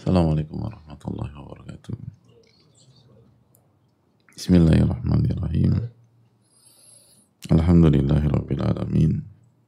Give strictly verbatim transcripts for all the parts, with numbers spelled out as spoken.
Assalamualaikum warahmatullahi wabarakatuh. Bismillahirrahmanirrahim. Alhamdulillahirabbil alamin.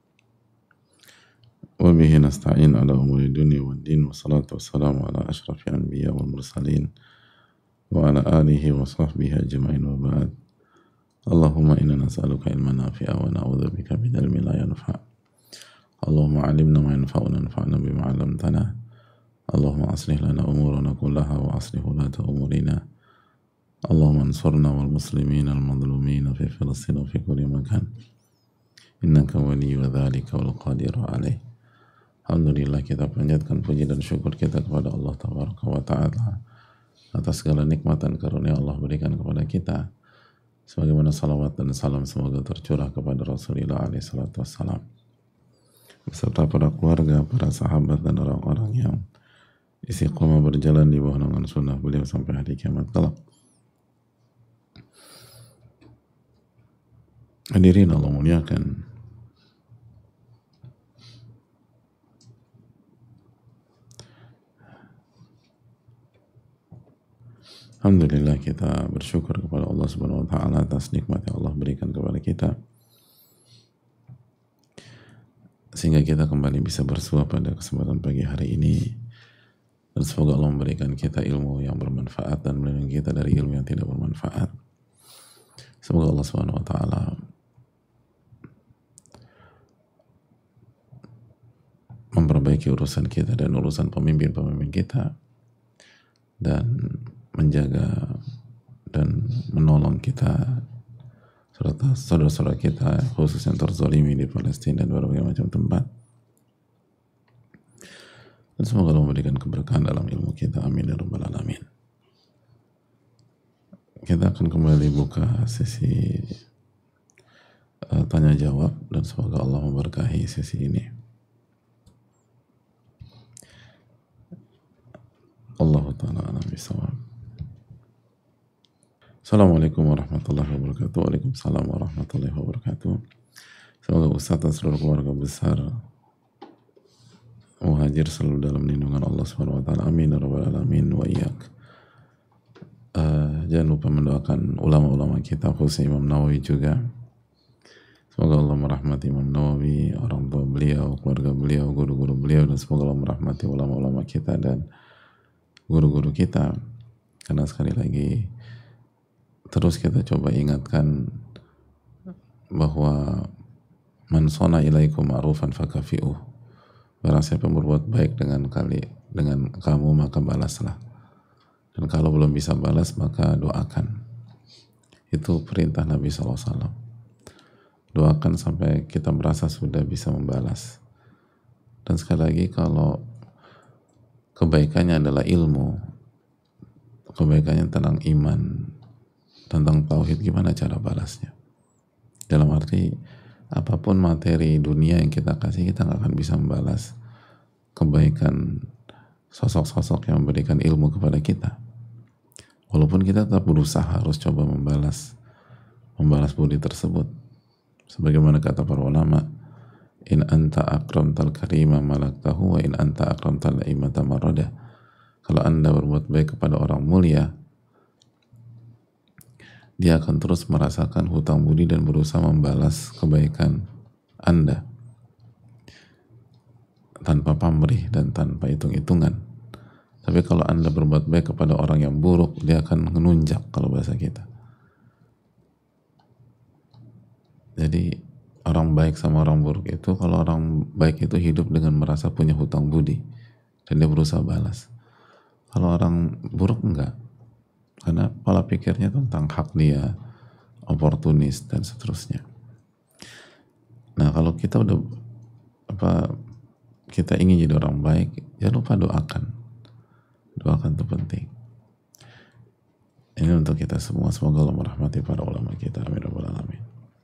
Wa bihi nasta'in ala umuri dunya waddin, wassalatu wassalamu ala asyrafil anbiya wal mursalin wa ala alihi wa sahbihi ajma'in, wa ba'd. Allahumma inna nas'aluka ilman nafi'a wa na'udzubika min ilmin la yanfa'. Allahumma 'allimna ma yanfa'una wanfa'na bima 'allamtana. Allahumma aslih lana umurana kullaha wa aslih ulata umurina. Allahumma ansurna wal muslimin al madlumin fi Filistin wa fi kulli makan. Innaka waliyyu dzalika wal qadiru alaih. Alhamdulillah, kita panjatkan puji dan syukur kita kepada Allah Tabaraka wa Ta'ala atas segala nikmat dan karunia Allah berikan kepada kita, sebagaimana salawat dan salam semoga tercurah kepada Rasulullah alaihi salatu wassalam beserta para keluarga, para sahabat dan orang-orang yang istiqomah berjalan di bawah naungan sunnah beliau sampai hari kiamat kelak. Hadirin Allah muliakan, alhamdulillah kita bersyukur kepada Allah Subhanahu wa taala atas nikmat yang Allah berikan kepada kita sehingga kita kembali bisa bersua pada kesempatan pagi hari ini. Dan semoga Allah memberikan kita ilmu yang bermanfaat dan melindungi kita dari ilmu yang tidak bermanfaat. Semoga Allah Subhanahu wa taala memperbaiki urusan kita dan urusan pemimpin-pemimpin kita, dan menjaga dan menolong kita serta saudara-saudara kita khusus yang terzalimi di Palestina dan berbagai macam tempat. Dan semoga Allah memberikan keberkahan dalam ilmu kita, amin ya rabbal alamin. Kita akan kembali buka sesi uh, tanya jawab, dan semoga Allah memberkahi sesi ini. Allahu ta'ala a'lam bishawab. Assalamualaikum warahmatullahi wabarakatuh. Waalaikumsalam warahmatullahi wabarakatuh. Semoga Ustaz dan seluruh keluarga besar Muhajir selalu dalam lindungan Allah Subhanahu wa taala. Amin ya rabbal alamin wa iyyak. Uh, jangan lupa mendoakan ulama-ulama kita, khususnya Imam Nawawi juga. Semoga Allah merahmati Imam Nawawi, orang tua beliau, keluarga beliau, guru-guru beliau, dan semoga Allah merahmati ulama-ulama kita dan guru-guru kita. Karena sekali lagi terus kita coba ingatkan bahwa man sona ilaikum ma'rufan fakafi'uh. Barang siapa yang berbuat baik dengan kali dengan kamu maka balaslah, dan kalau belum bisa balas maka doakan. Itu perintah Nabi shallallahu alaihi wasallam. Doakan sampai kita merasa sudah bisa membalas. Dan sekali lagi, kalau kebaikannya adalah ilmu, kebaikannya tentang iman, tentang tauhid, gimana cara balasnya? Dalam arti, apapun materi dunia yang kita kasih, kita nggak akan bisa membalas kebaikan sosok-sosok yang memberikan ilmu kepada kita. Walaupun kita tetap berusaha harus coba membalas membalas budi tersebut. Sebagaimana kata para ulama, in anta akramtal karima malaktahu wa in anta akramtal laimata marada. Kalau Anda berbuat baik kepada orang mulia, dia akan terus merasakan hutang budi dan berusaha membalas kebaikan Anda tanpa pamrih dan tanpa hitung-hitungan. Tapi kalau Anda berbuat baik kepada orang yang buruk, dia akan menunjak, kalau bahasa kita. Jadi orang baik sama orang buruk itu, kalau orang baik itu hidup dengan merasa punya hutang budi dan dia berusaha balas. Kalau orang buruk enggak, karena pola pikirnya tentang hak dia, oportunis dan seterusnya. Nah, kalau kita udah apa kita ingin jadi orang baik, jangan lupa doakan. Doakan itu penting. Ini untuk kita semua. Semoga Allah merahmati para ulama kita. Amin ya rabbal alamin.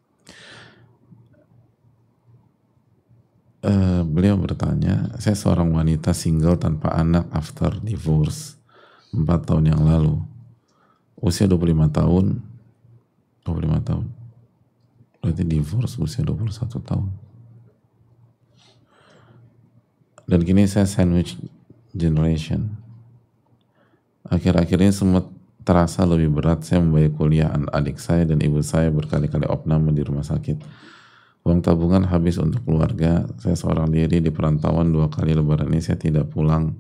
Uh, beliau bertanya, saya seorang wanita single tanpa anak after divorce empat tahun yang lalu. Usia dua puluh lima tahun. dua puluh lima tahun. Berarti divorce usia dua puluh satu tahun. Dan kini saya sandwich generation. Akhir-akhir ini semua terasa lebih berat. Saya membayar kuliah adik saya dan ibu saya berkali-kali opname di rumah sakit. Uang tabungan habis untuk keluarga. Saya seorang diri di perantauan, dua kali lebaran ini saya tidak pulang.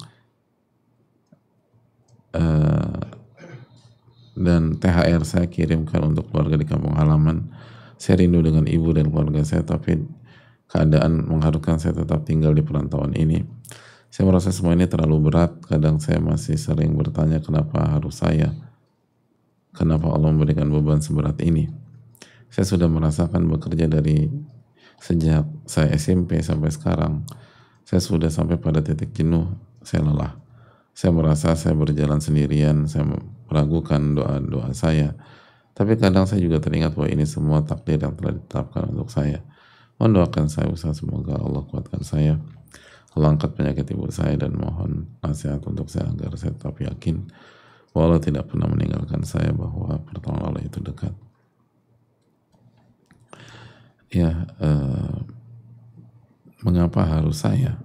Uh, dan T H R saya kirimkan untuk keluarga di kampung halaman. Saya rindu dengan ibu dan keluarga saya, tapi keadaan mengharuskan saya tetap tinggal di perantauan ini. Saya merasa semua ini terlalu berat. Kadang saya masih sering bertanya, kenapa harus saya? Kenapa Allah memberikan beban seberat ini? Saya sudah merasakan bekerja dari sejak saya S M P sampai sekarang. Saya sudah sampai pada titik jenuh. Saya lelah. Saya merasa saya berjalan sendirian. Saya meragukan doa-doa saya. Tapi kadang saya juga teringat bahwa ini semua takdir yang telah ditetapkan untuk saya. Mohon doakan saya, usaha semoga Allah kuatkan saya, Allah angkat penyakit ibu saya, dan mohon nasihat untuk saya agar saya tetap yakin bahwa Allah tidak pernah meninggalkan saya, bahwa pertolongan Allah itu dekat. Ya, eh, mengapa harus saya?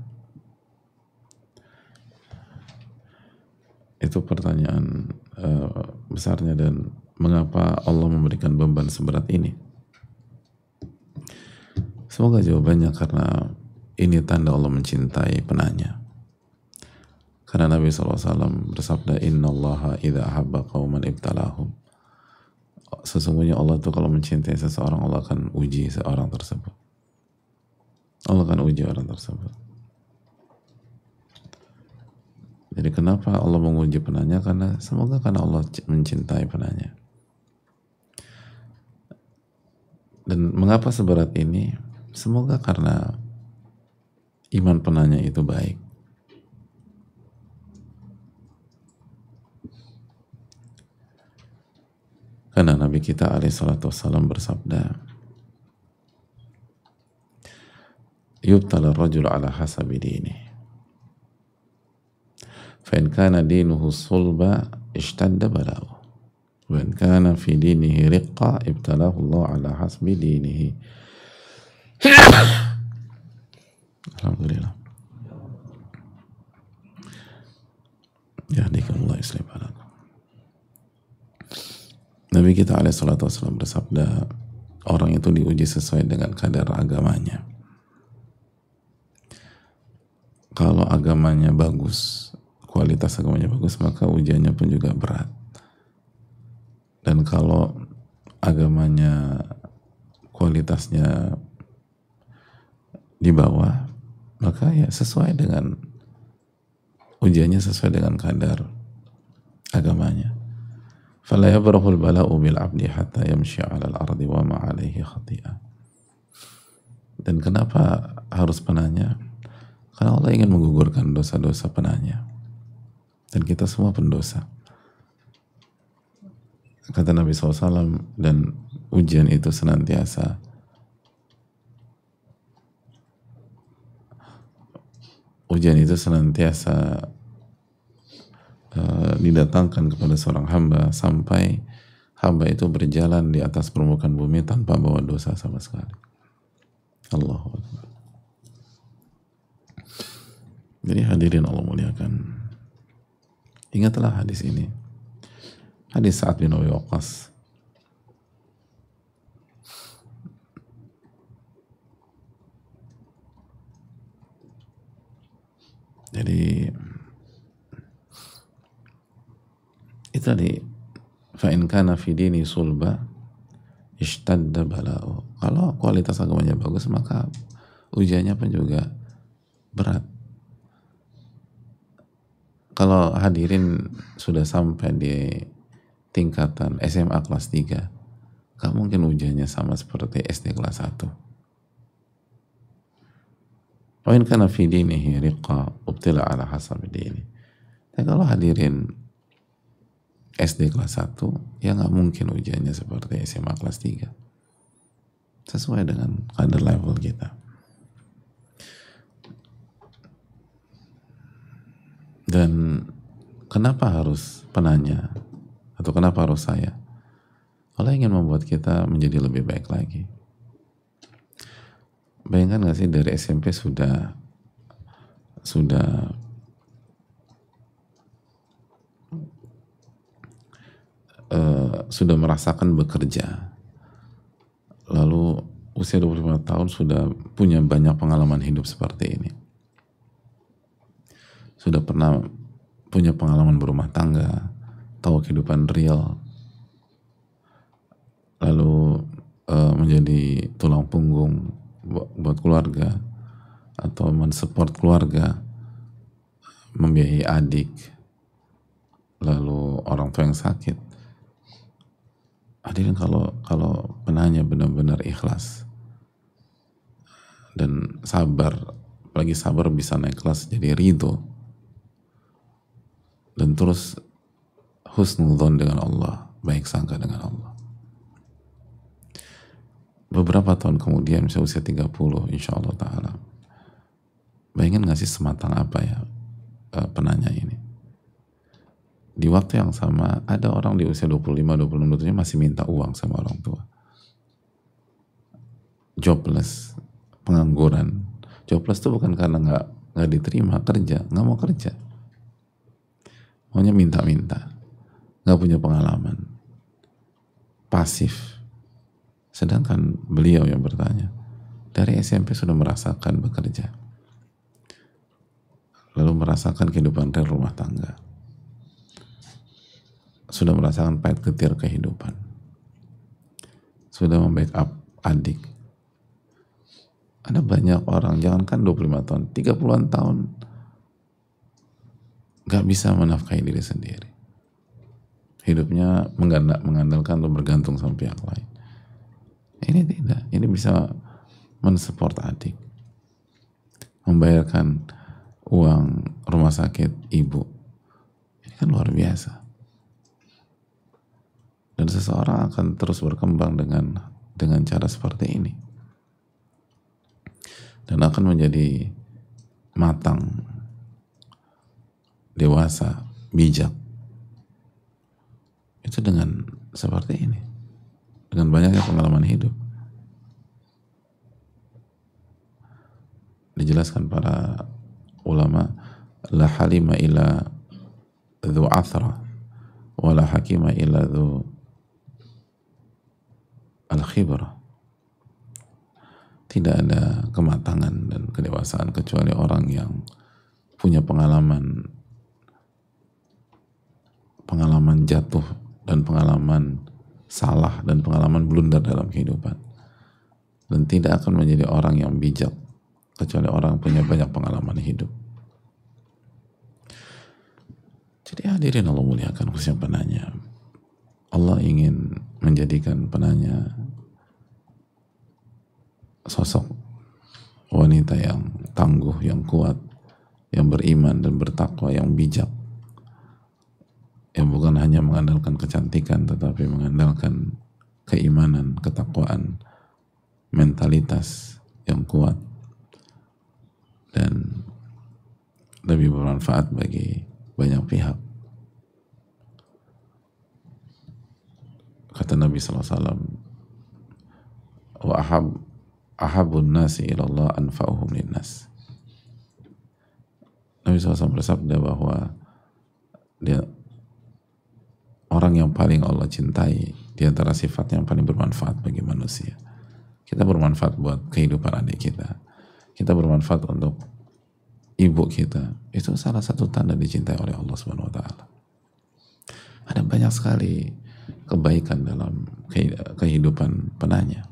Itu pertanyaan eh, besarnya. Dan mengapa Allah memberikan beban seberat ini? Semoga jawabannya karena ini tanda Allah mencintai penanya. Karena Nabi shallallahu alaihi wasallam bersabda, Inna allaha idha ahabba qawman ibtalahum. Sesungguhnya Allah itu kalau mencintai seseorang, Allah akan uji seorang tersebut. Allah akan uji orang tersebut. Jadi kenapa Allah menguji penanya? Karena semoga karena Allah mencintai penanya. Dan mengapa seberat ini? Semoga karena iman penanya itu baik. Karena Nabi kita alaihi salatu wassalam bersabda, yubtala rajul ala hasabi dini. Fa in kana dinuhu sulba ishtadda bala'u. Wa in kana fi dinihi riqqa ibtalahu Allah ala hasbi dinihi. Alhamdulillah. Yahdikallahu islih balakum. Nabi kita alaihi salatu wassalam bersabda, orang itu diuji sesuai dengan kadar agamanya. Kalau agamanya bagus, kualitas agamanya bagus, maka ujiannya pun juga berat. Dan kalau agamanya kualitasnya di bawah, maka ya sesuai dengan ujiannya, sesuai dengan kadar agamanya. فَلَا يَبْرَهُ الْبَلَاءُ بِالْعَبْدِ حَتَّى يَمْشِي عَلَى الْأَرْضِ وَمَا عَلَيْهِ خَطِيئَةٌ. Dan kenapa harus penanya? Karena Allah ingin menggugurkan dosa-dosa penanya. Dan kita semua pendosa. Kata Nabi shallallahu alaihi wasallam, dan ujian itu senantiasa ujian itu senantiasa Uh, didatangkan kepada seorang hamba sampai hamba itu berjalan di atas permukaan bumi tanpa bawa dosa sama sekali. Allahu Akbar. Jadi hadirin Allah muliakan, ingatlah hadis ini, hadis Sa'ad bin Abi Waqqas. Jadi itu tadi, fa in kana fi dini sulba ishtadda bala'u. Kalau kualitas agamanya bagus, maka ujiannya pun juga berat. Kalau hadirin sudah sampai di tingkatan S M A kelas tiga, gak mungkin ujiannya sama seperti S D kelas satu. Wa in kana fi dinihi riqqa ubtila ala hasabi dini. Dan kalau hadirin S D kelas satu, ya nggak mungkin ujiannya seperti S M A kelas tiga. Sesuai dengan kadar level kita. Dan kenapa harus penanya? Atau kenapa harus saya? Allah ingin membuat kita menjadi lebih baik lagi. Bayangkan nggak sih, dari S M P sudah sudah sudah merasakan bekerja, lalu usia dua puluh lima tahun sudah punya banyak pengalaman hidup seperti ini, sudah pernah punya pengalaman berumah tangga, tahu kehidupan real, lalu uh, menjadi tulang punggung buat, buat keluarga atau mensupport keluarga, membiayai adik, lalu orang tua yang sakit. Hadirin, kalau kalau penanya benar-benar ikhlas dan sabar, apalagi sabar bisa naik kelas jadi ridho, dan terus husnudzon dengan Allah, baik sangka dengan Allah. Beberapa tahun kemudian, misalnya usia tiga puluh, insya Allah ta'ala, bayangin gak sih sematang apa ya penanya ini? Di waktu yang sama ada orang di usia dua puluh lima, dua puluh enam tahun masih minta uang sama orang tua, jobless, pengangguran. Jobless itu bukan karena nggak nggak diterima kerja, nggak mau kerja, maunya minta-minta, nggak punya pengalaman, pasif. Sedangkan beliau yang bertanya dari S M P sudah merasakan bekerja, lalu merasakan kehidupan real rumah tangga, sudah merasakan pahit getir kehidupan, sudah membackup adik. Ada banyak orang, jangankan dua puluh lima tahun, tiga puluhan tahun gak bisa menafkahi diri sendiri. Hidupnya mengandalkan atau bergantung sama pihak lain. Ini tidak, ini bisa mensupport adik, membayarkan uang rumah sakit ibu. Ini kan luar biasa. Dan seseorang akan terus berkembang dengan dengan cara seperti ini, dan akan menjadi matang, dewasa, bijak. Itu dengan seperti ini, dengan banyaknya pengalaman hidup. Dijelaskan para ulama, la halima ila dhu athra wa la hakima ila dhu al-khibrah. Tidak ada kematangan dan kedewasaan kecuali orang yang punya pengalaman pengalaman jatuh dan pengalaman salah dan pengalaman blunder dalam kehidupan. Dan tidak akan menjadi orang yang bijak kecuali orang yang punya banyak pengalaman hidup. Jadi hadirin Allah muliakan, khususnya penanya, Allah ingin menjadikan penanya sosok wanita yang tangguh, yang kuat, yang beriman dan bertakwa, yang bijak, yang bukan hanya mengandalkan kecantikan tetapi mengandalkan keimanan, ketakwaan, mentalitas yang kuat dan lebih bermanfaat bagi banyak pihak. Kata Nabi sallallahu alaihi wasallam, wa ahab ahabun nasi ilallah anfa'uhum linnas. Nabi sallallahu alaihi wasallam bersabda bahwa dia orang yang paling Allah cintai di antara sifat yang paling bermanfaat bagi manusia. Kita bermanfaat buat kehidupan adik kita, kita bermanfaat untuk ibu kita. Itu salah satu tanda dicintai oleh Allah Subhanahu wa taala. Ada banyak sekali kebaikan dalam kehidupan penanya.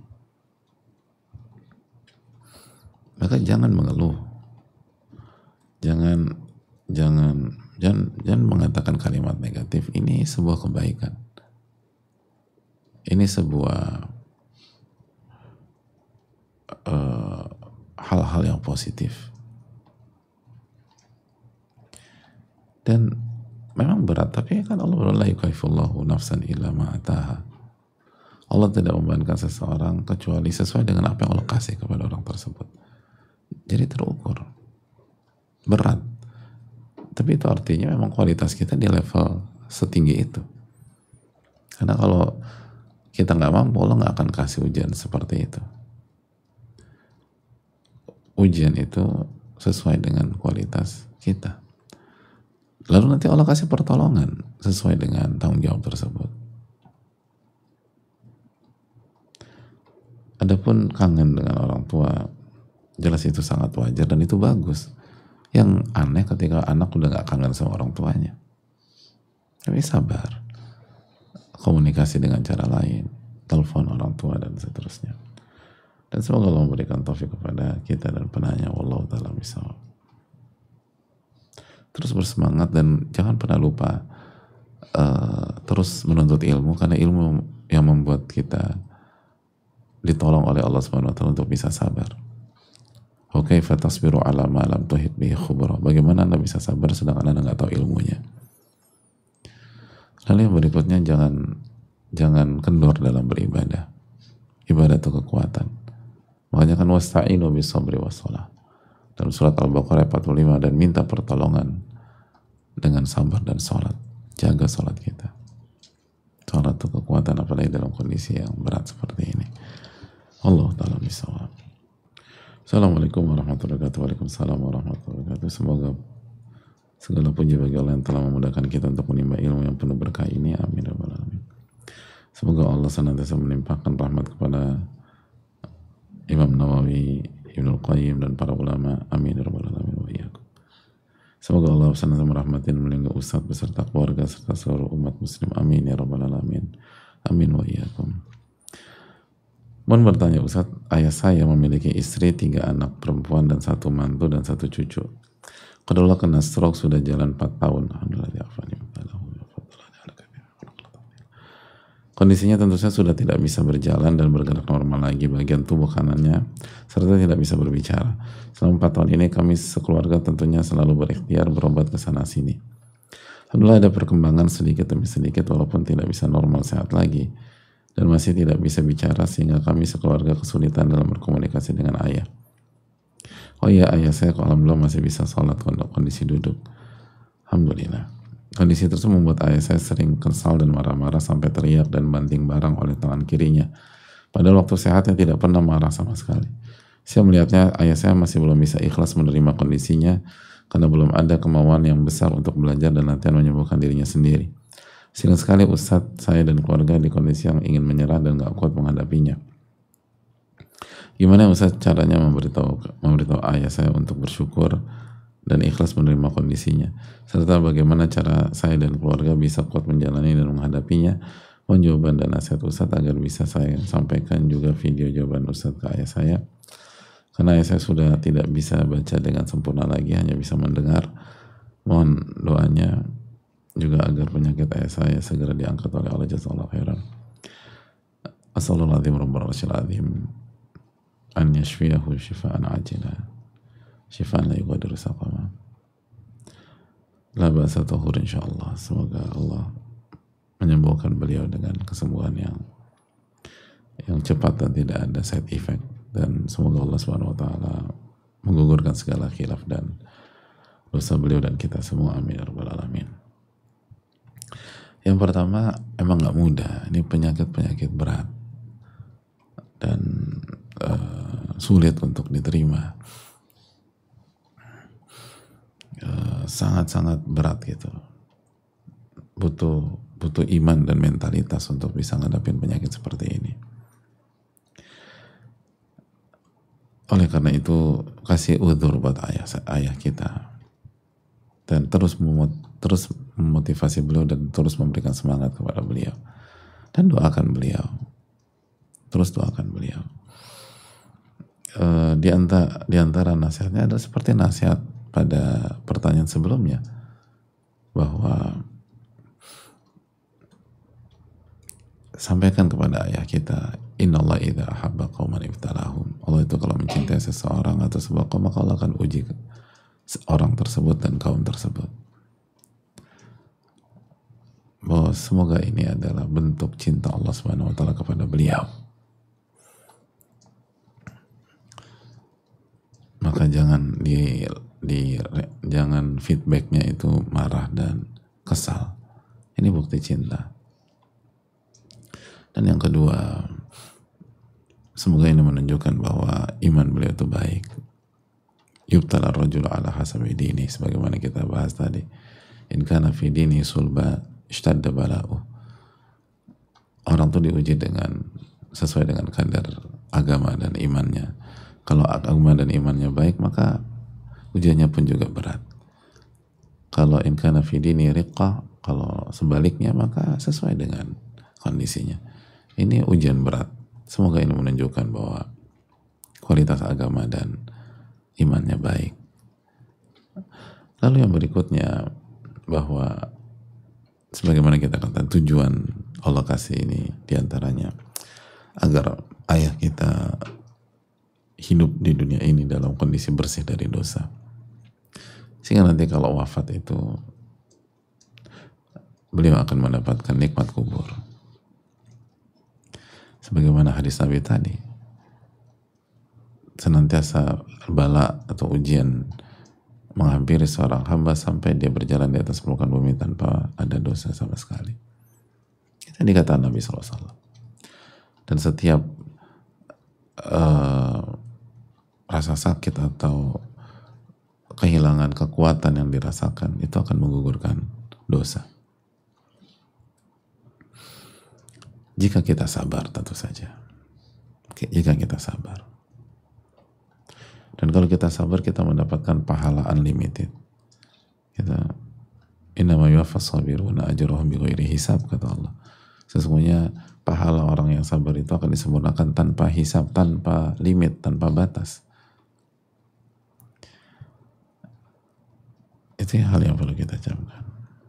Maka jangan mengeluh, jangan jangan jangan jangan mengatakan kalimat negatif. Ini sebuah kebaikan, ini sebuah uh, hal-hal yang positif. Dan memang berat, tapi kan Allah berkata, la yukallifullahu nafsan illa ma ataha. Allah tidak membebankan seseorang kecuali sesuai dengan apa yang Allah kasih kepada orang tersebut. Jadi terukur, berat. Tapi itu artinya memang kualitas kita di level setinggi itu. Karena kalau kita nggak mampu, Allah nggak akan kasih ujian seperti itu. Ujian itu sesuai dengan kualitas kita. Lalu nanti Allah kasih pertolongan sesuai dengan tanggung jawab tersebut. Adapun kangen dengan orang tua, jelas itu sangat wajar dan itu bagus. Yang aneh ketika anak udah gak kangen sama orang tuanya. Tapi sabar, komunikasi dengan cara lain, telepon orang tua dan seterusnya. Dan semoga Allah memberikan taufik kepada kita dan penanya. Wallahu ta'ala bishawab. Terus bersemangat dan jangan pernah lupa uh, terus menuntut ilmu, karena ilmu yang membuat kita ditolong oleh Allah Subhanahu wa taala untuk bisa sabar. Wa kaifa tasbiru ala ma lam tuhit bihi khubra. Bagaimana Anda bisa sabar sedangkan Anda nggak tahu ilmunya? Lalu yang berikutnya, jangan jangan kendor dalam beribadah. Ibadah itu kekuatan. Makanya kan wasta'inu bis sabri was shalah. Dalam surat Al-Baqarah empat puluh lima, dan minta pertolongan dengan sabar dan sholat. Jaga sholat kita. Sholat itu kekuatan, apalagi dalam kondisi yang berat seperti ini. Allah ta'ala bishawab. Assalamualaikum warahmatullahi wabarakatuh. Waalaikumsalam warahmatullahi wabarakatuh. Semoga segala puji bagi Allah yang telah memudahkan kita untuk menimba ilmu yang penuh berkah ini. Amin ya rabbal alamin. Semoga Allah senantiasa melimpahkan rahmat kepada Imam Nawawi, Ibnul Qayyim dan para ulama. Amin ya rabbal alamin wa iyyakum. Semoga Allah senantiasa merahmati dan melindungi Ustaz beserta keluarga serta seluruh umat muslim. Amin ya rabbal alamin. Amin wa iyyakum. Mohon bertanya Ustaz, ayah saya memiliki istri, tiga anak perempuan dan satu mantu dan satu cucu. Kedua kena stroke sudah jalan empat tahun. Kondisinya tentu saja sudah tidak bisa berjalan dan bergerak normal lagi bagian tubuh kanannya, serta tidak bisa berbicara. Selama empat tahun ini kami sekeluarga tentunya selalu berikhtiar berobat ke sana sini. Alhamdulillah ada perkembangan sedikit demi sedikit walaupun tidak bisa normal sehat lagi dan masih tidak bisa bicara sehingga kami sekeluarga kesulitan dalam berkomunikasi dengan ayah. Oh iya, ayah saya alhamdulillah masih bisa sholat kondisi duduk. Alhamdulillah. Kondisi tersebut membuat ayah saya sering kesal dan marah-marah sampai teriak dan banting barang oleh tangan kirinya. Padahal waktu sehatnya tidak pernah marah sama sekali. Saya melihatnya ayah saya masih belum bisa ikhlas menerima kondisinya karena belum ada kemauan yang besar untuk belajar dan latihan menyembuhkan dirinya sendiri. Sering sekali Ustadz, saya dan keluarga di kondisi yang ingin menyerah dan gak kuat menghadapinya. Gimana Ustadz caranya memberitahu memberitahu ayah saya untuk bersyukur dan ikhlas menerima kondisinya, serta bagaimana cara saya dan keluarga bisa kuat menjalani dan menghadapinya? Mohon jawaban dan nasihat Ustadz agar bisa saya sampaikan juga video jawaban Ustadz ke ayah saya, karena ayah saya sudah tidak bisa baca dengan sempurna lagi, hanya bisa mendengar. Mohon doanya juga agar penyakit ayah saya segera diangkat oleh Allah Jazakallahu khairan. Assalamualaikum warahmatullahi wabarakatuh. An yashfiyahu shifaan ajila shifaan la yughadiru saqama. La ba'sa tahur insyaallah. Semoga Allah menyembuhkan beliau dengan kesembuhan yang yang cepat dan tidak ada side effect, dan semoga Allah Subhanahu wa taala menggugurkan segala khilaf dan dosa beliau dan kita semua. Amin ya rabbal alamin. Yang pertama, emang gak mudah. Ini penyakit-penyakit berat dan uh, sulit untuk diterima. Uh, sangat-sangat berat gitu. Butuh butuh iman dan mentalitas untuk bisa ngadapin penyakit seperti ini. Oleh karena itu, kasih udzur buat ayah ayah kita dan terus memut, terus memotivasi beliau dan terus memberikan semangat kepada beliau dan doakan beliau, terus doakan beliau. E, di antara di antara nasihatnya adalah seperti nasihat pada pertanyaan sebelumnya, bahwa sampaikan kepada ayah kita, innallaha idza ahabba qauman ibtalahum. Allah itu kalau mencintai seseorang atau sebuah kaum, maka Allah akan uji orang tersebut dan kaum tersebut. Bahwa semoga ini adalah bentuk cinta Allah Subhanahu wa taala kepada beliau. Maka jangan di, di jangan feedbacknya itu marah dan kesal. Ini bukti cinta. Dan yang kedua, semoga ini menunjukkan bahwa iman beliau itu baik. Yubtala rajul ala hasabi dini, sebagaimana kita bahas tadi. In kana fi dini sulba ishtadda bala'u. Orang itu diuji dengan sesuai dengan kadar agama dan imannya. Kalau agama dan imannya baik, maka ujiannya pun juga berat. Kalau in kana fi dini riqqah, kalau sebaliknya maka sesuai dengan kondisinya. Ini ujian berat. Semoga ini menunjukkan bahwa kualitas agama dan imannya baik. Lalu yang berikutnya, bahwa sebagaimana kita katakan, tujuan Allah kasih ini diantaranya agar ayah kita hidup di dunia ini dalam kondisi bersih dari dosa, sehingga nanti kalau wafat itu beliau akan mendapatkan nikmat kubur. Sebagaimana hadis Nabi tadi, senantiasa bala atau ujian menghampiri seorang hamba sampai dia berjalan di atas permukaan bumi tanpa ada dosa sama sekali. Itu dikatakan Nabi shallallahu alaihi wasallam. Dan setiap uh, rasa sakit atau kehilangan kekuatan yang dirasakan itu akan menggugurkan dosa. Jika kita sabar, tentu saja. Jika kita sabar. Dan kalau kita sabar, kita mendapatkan pahala unlimited. Kita innama yuwaffas sabiruna ajrahum bighairi hisab, kata Allah. Sesungguhnya pahala orang yang sabar itu akan disempurnakan tanpa hisab, tanpa limit, tanpa batas. Itu hal yang perlu kita camkan.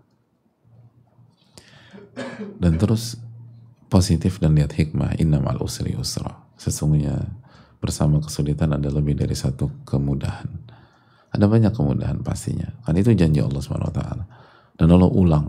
Dan terus positif dan lihat hikmah, innamal usri yusra. Sesungguhnya bersama kesulitan ada lebih dari satu kemudahan. Ada banyak kemudahan pastinya. Kan itu janji Allah subhanahu wa taala. Dan Allah ulang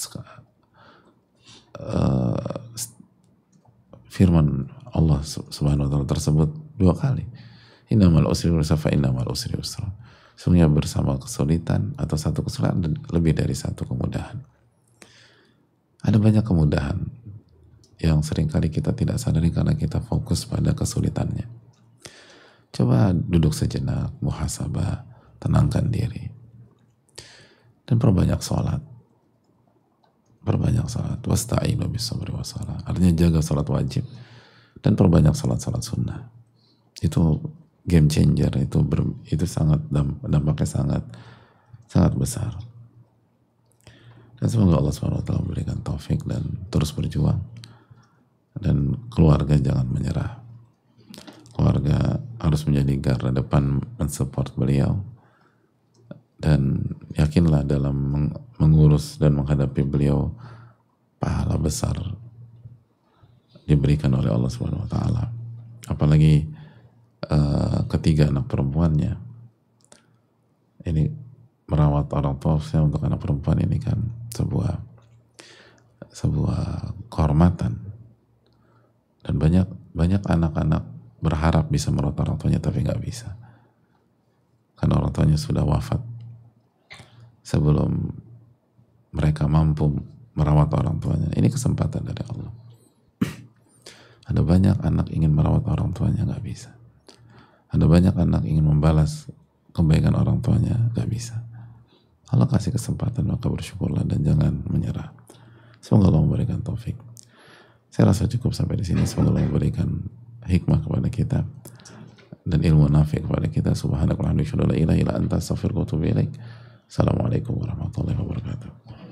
uh, firman Allah subhanahu wa taala tersebut dua kali. Innamal usri yusra fa innamal usri yusra. Sesungguhnya bersama kesulitan atau satu kesulitan lebih dari satu kemudahan. Ada banyak kemudahan yang seringkali kita tidak sadari karena kita fokus pada kesulitannya. Coba duduk sejenak, muhasabah, tenangkan diri. Dan perbanyak sholat. Perbanyak sholat. Wasta'inu bis-sabri was-salah. Artinya jaga sholat wajib. Dan perbanyak sholat-sholat sunnah. Itu game changer. Itu ber, itu sangat, dampaknya sangat sangat besar. Dan semoga Allah subhanahu wa taala memberikan taufik dan terus berjuang. Dan keluarga jangan menyerah. Keluarga harus menjadi garda depan mensupport beliau, dan yakinlah dalam mengurus dan menghadapi beliau pahala besar diberikan oleh Allah subhanahu wa taala. Apalagi uh, ketiga anak perempuannya ini, merawat orang tua untuk anak perempuan ini kan sebuah sebuah kehormatan, dan banyak banyak anak-anak berharap bisa merawat orang tuanya tapi nggak bisa karena orang tuanya sudah wafat sebelum mereka mampu merawat orang tuanya. Ini kesempatan dari Allah. Ada banyak anak ingin merawat orang tuanya nggak bisa. Ada banyak anak ingin membalas kebaikan orang tuanya nggak bisa. Allah kasih kesempatan, maka bersyukurlah dan jangan menyerah. Semoga Allah memberikan taufik. Saya rasa cukup sampai di sini. Semoga Allah memberikan hikmah kepada kita dan ilmu nafi kepada kita. Subhanakallahumma wa bihamdika, la ilaha illa anta, astaghfiruka wa atubu ilaik. Assalamualaikum warahmatullahi wabarakatuh.